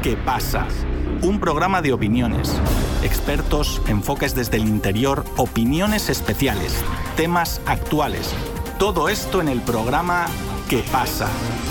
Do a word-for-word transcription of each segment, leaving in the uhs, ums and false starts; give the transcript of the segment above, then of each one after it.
¿Qué pasa? Un programa de opiniones, expertos, enfoques desde el interior, opiniones especiales, temas actuales. Todo esto en el programa ¿Qué pasa?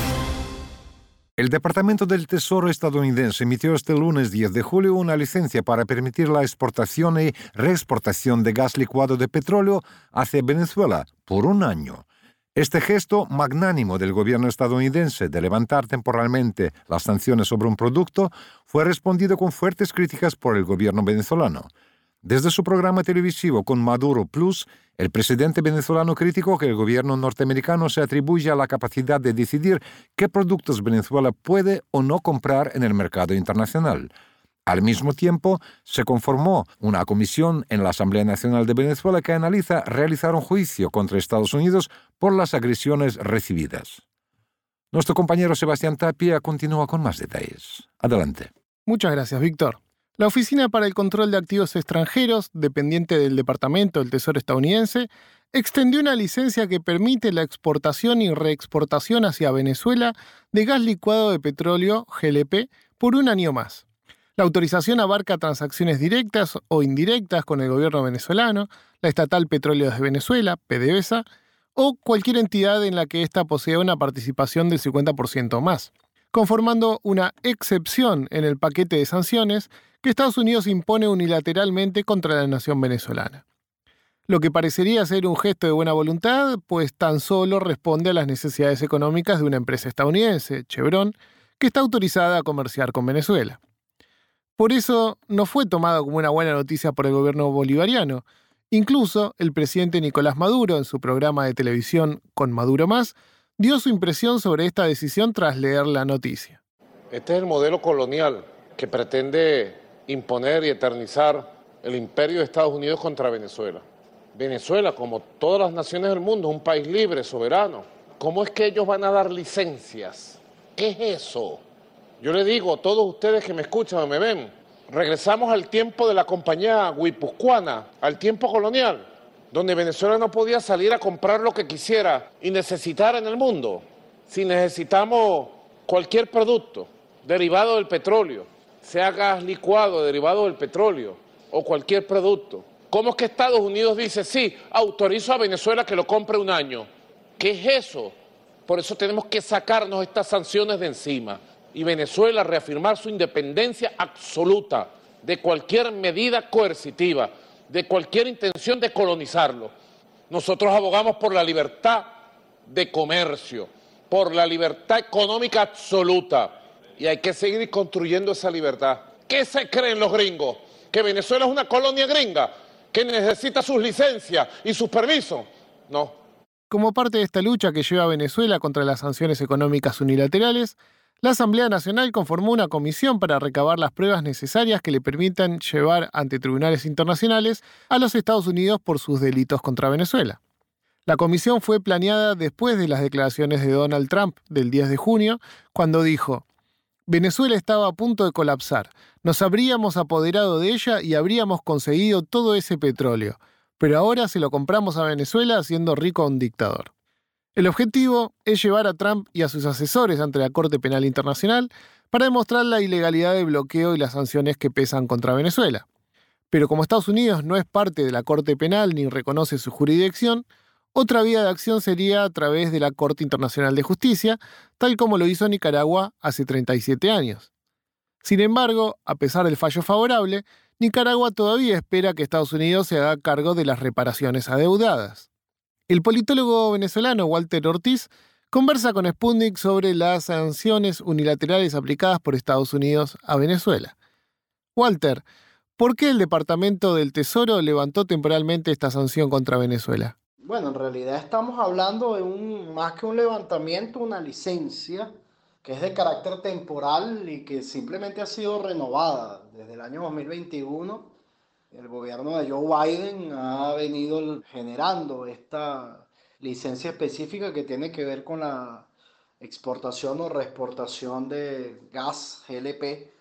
El Departamento del Tesoro estadounidense emitió este lunes diez de julio una licencia para permitir la exportación y reexportación de gas licuado de petróleo hacia Venezuela por un año. Este gesto magnánimo del gobierno estadounidense de levantar temporalmente las sanciones sobre un producto fue respondido con fuertes críticas por el gobierno venezolano. Desde su programa televisivo con Maduro Plus, el presidente venezolano criticó que el gobierno norteamericano se atribuye a la capacidad de decidir qué productos Venezuela puede o no comprar en el mercado internacional. Al mismo tiempo, se conformó una comisión en la Asamblea Nacional de Venezuela que analiza realizar un juicio contra Estados Unidos por las agresiones recibidas. Nuestro compañero Sebastián Tapia continúa con más detalles. Adelante. Muchas gracias, Víctor. La Oficina para el Control de Activos Extranjeros, dependiente del Departamento del Tesoro estadounidense, extendió una licencia que permite la exportación y reexportación hacia Venezuela de gas licuado de petróleo, G L P, por un año más. La autorización abarca transacciones directas o indirectas con el gobierno venezolano, la estatal Petróleos de Venezuela, P D V S A, o cualquier entidad en la que ésta posea una participación del cincuenta por ciento o más, conformando una excepción en el paquete de sanciones que Estados Unidos impone unilateralmente contra la nación venezolana. Lo que parecería ser un gesto de buena voluntad, pues tan solo responde a las necesidades económicas de una empresa estadounidense, Chevron, que está autorizada a comerciar con Venezuela. Por eso no fue tomado como una buena noticia por el gobierno bolivariano. Incluso el presidente Nicolás Maduro, en su programa de televisión Con Maduro Más, dio su impresión sobre esta decisión tras leer la noticia. Este es el modelo colonial que pretende imponer y eternizar el imperio de Estados Unidos contra Venezuela. Venezuela, como todas las naciones del mundo, es un país libre, soberano. ¿Cómo es que ellos van a dar licencias? ¿Qué es eso? Yo le digo a todos ustedes que me escuchan o me ven, regresamos al tiempo de la compañía guipuzcoana, al tiempo colonial, donde Venezuela no podía salir a comprar lo que quisiera y necesitar en el mundo. Si necesitamos cualquier producto derivado del petróleo, sea gas licuado derivado del petróleo o cualquier producto, ¿cómo es que Estados Unidos dice, sí, autorizo a Venezuela que lo compre un año? ¿Qué es eso? Por eso tenemos que sacarnos estas sanciones de encima y Venezuela reafirmar su independencia absoluta de cualquier medida coercitiva, de cualquier intención de colonizarlo. Nosotros abogamos por la libertad de comercio, por la libertad económica absoluta y hay que seguir construyendo esa libertad. ¿Qué se creen los gringos? ¿Que Venezuela es una colonia gringa que necesita sus licencias y sus permisos? No. Como parte de esta lucha que lleva Venezuela contra las sanciones económicas unilaterales, la Asamblea Nacional conformó una comisión para recabar las pruebas necesarias que le permitan llevar ante tribunales internacionales a los Estados Unidos por sus delitos contra Venezuela. La comisión fue planeada después de las declaraciones de Donald Trump del diez de junio, cuando dijo: Venezuela estaba a punto de colapsar, nos habríamos apoderado de ella y habríamos conseguido todo ese petróleo, pero ahora se lo compramos a Venezuela haciendo rico a un dictador. El objetivo es llevar a Trump y a sus asesores ante la Corte Penal Internacional para demostrar la ilegalidad del bloqueo y las sanciones que pesan contra Venezuela. Pero como Estados Unidos no es parte de la Corte Penal ni reconoce su jurisdicción, otra vía de acción sería a través de la Corte Internacional de Justicia, tal como lo hizo Nicaragua hace treinta y siete años. Sin embargo, a pesar del fallo favorable, Nicaragua todavía espera que Estados Unidos se haga cargo de las reparaciones adeudadas. El politólogo venezolano Walter Ortiz conversa con Sputnik sobre las sanciones unilaterales aplicadas por Estados Unidos a Venezuela. Walter, ¿por qué el Departamento del Tesoro levantó temporalmente esta sanción contra Venezuela? Bueno, en realidad estamos hablando de un, más que un levantamiento, una licencia que es de carácter temporal y que simplemente ha sido renovada desde el año dos mil veintiuno. El gobierno de Joe Biden ha venido generando esta licencia específica que tiene que ver con la exportación o reexportación de gas G L P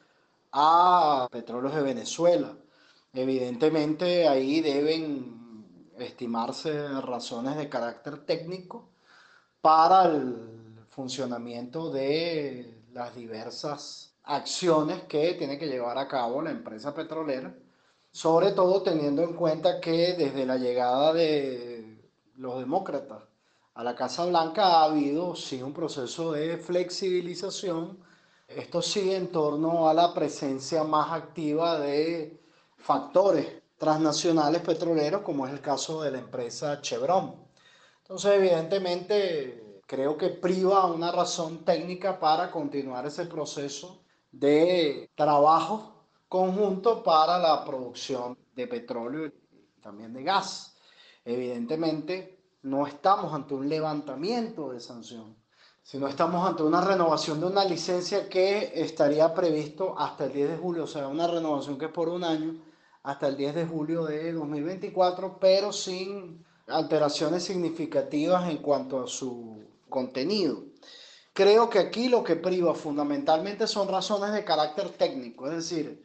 a petróleos de Venezuela. Evidentemente ahí deben estimarse razones de carácter técnico para el funcionamiento de las diversas acciones que tiene que llevar a cabo la empresa petrolera, sobre todo teniendo en cuenta que desde la llegada de los demócratas a la Casa Blanca ha habido sí un proceso de flexibilización, esto sí en torno a la presencia más activa de factores transnacionales petroleros, como es el caso de la empresa Chevron. Entonces, evidentemente, creo que priva una razón técnica para continuar ese proceso de trabajo conjunto para la producción de petróleo y también de gas. Evidentemente, no estamos ante un levantamiento de sanción, sino estamos ante una renovación de una licencia que estaría previsto hasta el diez de julio, o sea, una renovación que es por un año, hasta el diez de julio de dos mil veinticuatro, pero sin alteraciones significativas en cuanto a su contenido. Creo que aquí lo que priva fundamentalmente son razones de carácter técnico, es decir,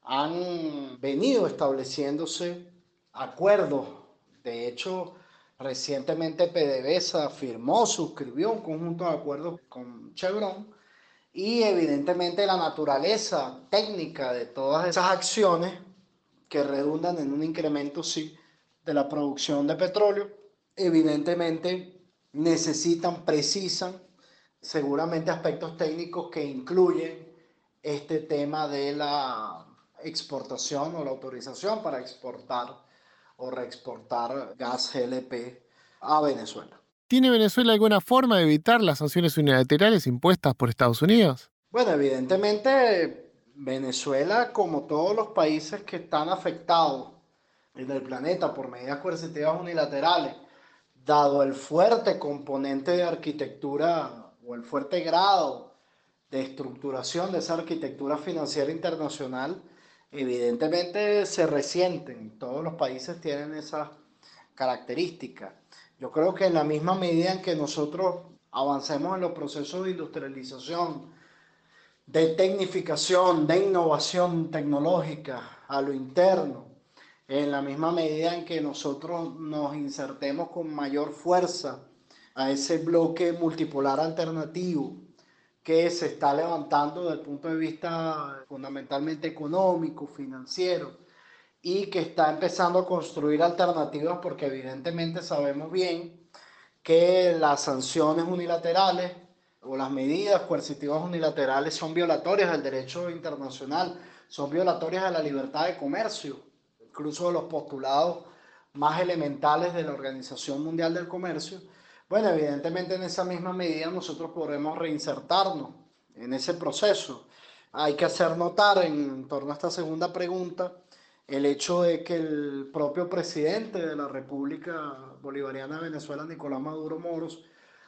han venido estableciéndose acuerdos. De hecho, recientemente PDVSA firmó, suscribió un conjunto de acuerdos con Chevron y evidentemente la naturaleza técnica de todas esas acciones que redundan en un incremento, sí, de la producción de petróleo, evidentemente necesitan, precisan seguramente aspectos técnicos que incluyen este tema de la exportación o la autorización para exportar o reexportar gas G L P a Venezuela. ¿Tiene Venezuela alguna forma de evitar las sanciones unilaterales impuestas por Estados Unidos? Bueno, evidentemente Venezuela, como todos los países que están afectados en el planeta por medidas coercitivas unilaterales, dado el fuerte componente de arquitectura o el fuerte grado de estructuración de esa arquitectura financiera internacional, evidentemente se resienten. Todos los países tienen esa característica. Yo creo que en la misma medida en que nosotros avancemos en los procesos de industrialización, de tecnificación, de innovación tecnológica a lo interno, en la misma medida en que nosotros nos insertemos con mayor fuerza a ese bloque multipolar alternativo que se está levantando desde el punto de vista fundamentalmente económico, financiero, y que está empezando a construir alternativas porque evidentemente sabemos bien que las sanciones unilaterales o las medidas coercitivas unilaterales son violatorias del derecho internacional, son violatorias de la libertad de comercio, incluso de los postulados más elementales de la Organización Mundial del Comercio. Bueno, evidentemente en esa misma medida nosotros podremos reinsertarnos en ese proceso. Hay que hacer notar en torno a esta segunda pregunta el hecho de que el propio presidente de la República Bolivariana de Venezuela, Nicolás Maduro Moros,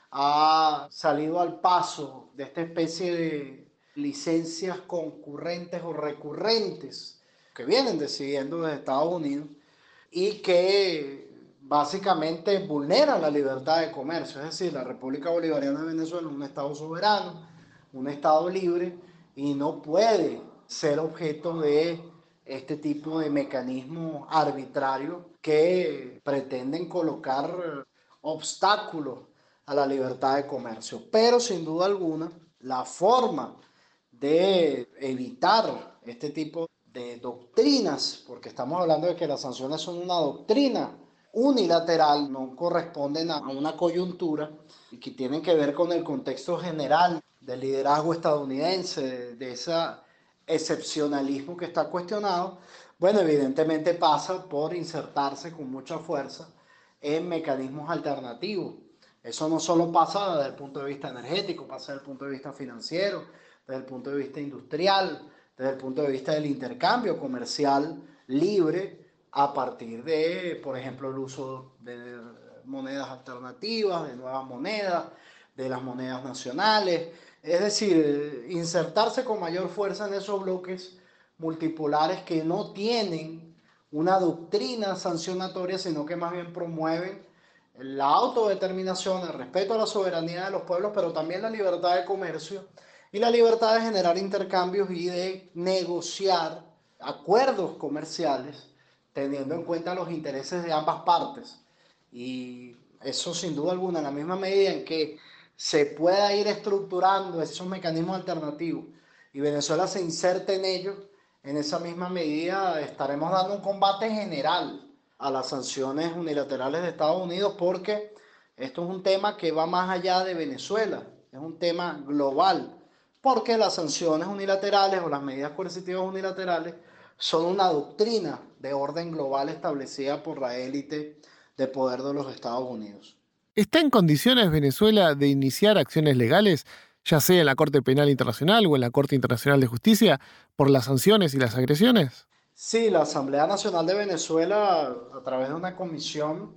ha salido al paso de esta especie de licencias concurrentes o recurrentes que vienen decidiendo desde Estados Unidos y que básicamente vulneran la libertad de comercio. Es decir, la República Bolivariana de Venezuela es un Estado soberano, un Estado libre y no puede ser objeto de este tipo de mecanismos arbitrarios que pretenden colocar obstáculos a la libertad de comercio. Pero sin duda alguna, la forma de evitar este tipo de doctrinas, porque estamos hablando de que las sanciones son una doctrina unilateral, no corresponden a una coyuntura y que tienen que ver con el contexto general del liderazgo estadounidense, de, de ese excepcionalismo que está cuestionado, bueno, evidentemente pasa por insertarse con mucha fuerza en mecanismos alternativos. Eso no solo pasa desde el punto de vista energético, pasa desde el punto de vista financiero, desde el punto de vista industrial, desde el punto de vista del intercambio comercial libre a partir de, por ejemplo, el uso de monedas alternativas, de nuevas monedas, de las monedas nacionales. Es decir, insertarse con mayor fuerza en esos bloques multipolares que no tienen una doctrina sancionatoria, sino que más bien promueven la autodeterminación, el respeto a la soberanía de los pueblos, pero también la libertad de comercio y la libertad de generar intercambios y de negociar acuerdos comerciales teniendo en cuenta los intereses de ambas partes. Y eso sin duda alguna, en la misma medida en que se pueda ir estructurando esos mecanismos alternativos y Venezuela se inserte en ello, en esa misma medida estaremos dando un combate general a las sanciones unilaterales de Estados Unidos, porque esto es un tema que va más allá de Venezuela, es un tema global, porque las sanciones unilaterales o las medidas coercitivas unilaterales son una doctrina de orden global establecida por la élite de poder de los Estados Unidos. ¿Está en condiciones Venezuela de iniciar acciones legales, ya sea en la Corte Penal Internacional o en la Corte Internacional de Justicia, por las sanciones y las agresiones? Sí, la Asamblea Nacional de Venezuela, a través de una comisión,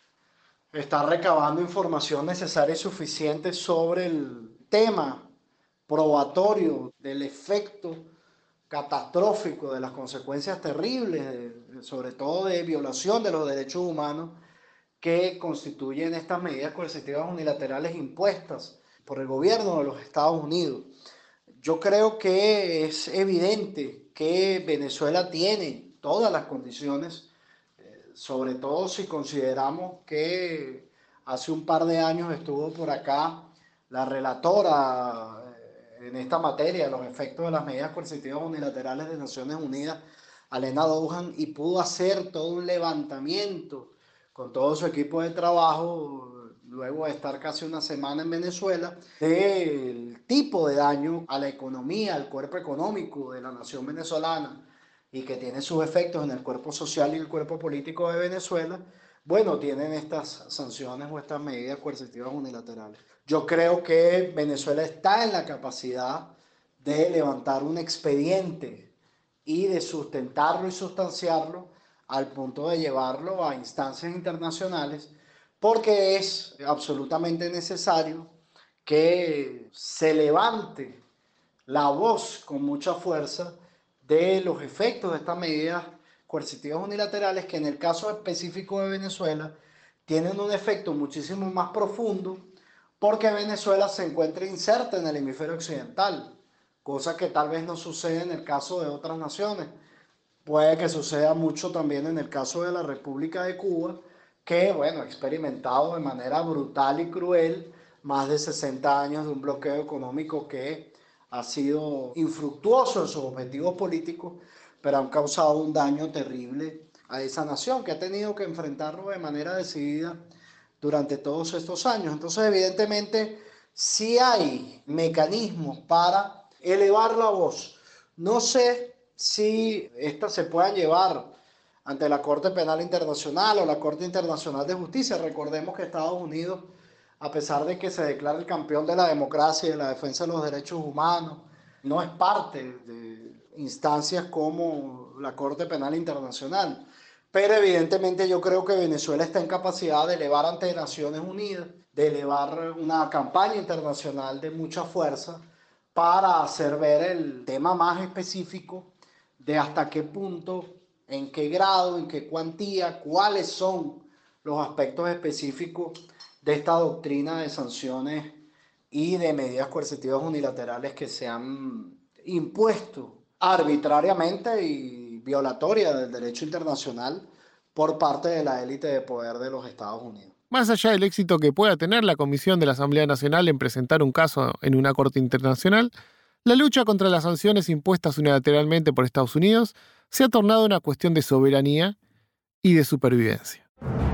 está recabando información necesaria y suficiente sobre el tema probatorio del efecto catastrófico, de las consecuencias terribles, de, sobre todo de violación de los derechos humanos que constituyen estas medidas coercitivas unilaterales impuestas por el gobierno de los Estados Unidos. Yo creo que es evidente que Venezuela tiene todas las condiciones, eh, sobre todo si consideramos que hace un par de años estuvo por acá la relatora eh, en esta materia, los efectos de las medidas coercitivas unilaterales de Naciones Unidas, Alena Douhan, y pudo hacer todo un levantamiento con todo su equipo de trabajo, luego de estar casi una semana en Venezuela, del tipo de daño a la economía, al cuerpo económico de la nación venezolana, y que tiene sus efectos en el cuerpo social y el cuerpo político de Venezuela. Bueno, tienen estas sanciones o estas medidas coercitivas unilaterales. Yo creo que Venezuela está en la capacidad de levantar un expediente y de sustentarlo y sustanciarlo al punto de llevarlo a instancias internacionales, porque es absolutamente necesario que se levante la voz con mucha fuerza de los efectos de estas medidas coercitivas unilaterales, que en el caso específico de Venezuela tienen un efecto muchísimo más profundo, porque Venezuela se encuentra inserta en el hemisferio occidental, cosa que tal vez no sucede en el caso de otras naciones. Puede que suceda mucho también en el caso de la República de Cuba, que, bueno, ha experimentado de manera brutal y cruel más de sesenta años de un bloqueo económico que ha sido infructuoso en sus objetivos políticos, pero han causado un daño terrible a esa nación, que ha tenido que enfrentarlo de manera decidida durante todos estos años. Entonces, evidentemente, sí hay mecanismos para elevar la voz. No sé si estas se puedan llevar ante la Corte Penal Internacional o la Corte Internacional de Justicia. Recordemos que Estados Unidos, a pesar de que se declara el campeón de la democracia y de la defensa de los derechos humanos, no es parte de instancias como la Corte Penal Internacional. Pero evidentemente yo creo que Venezuela está en capacidad de elevar ante Naciones Unidas, de elevar una campaña internacional de mucha fuerza para hacer ver el tema más específico de hasta qué punto, en qué grado, en qué cuantía, cuáles son los aspectos específicos de esta doctrina de sanciones y de medidas coercitivas unilaterales que se han impuesto arbitrariamente y violatoria del derecho internacional por parte de la élite de poder de los Estados Unidos. Más allá del éxito que pueda tener la Comisión de la Asamblea Nacional en presentar un caso en una corte internacional, la lucha contra las sanciones impuestas unilateralmente por Estados Unidos se ha tornado una cuestión de soberanía y de supervivencia.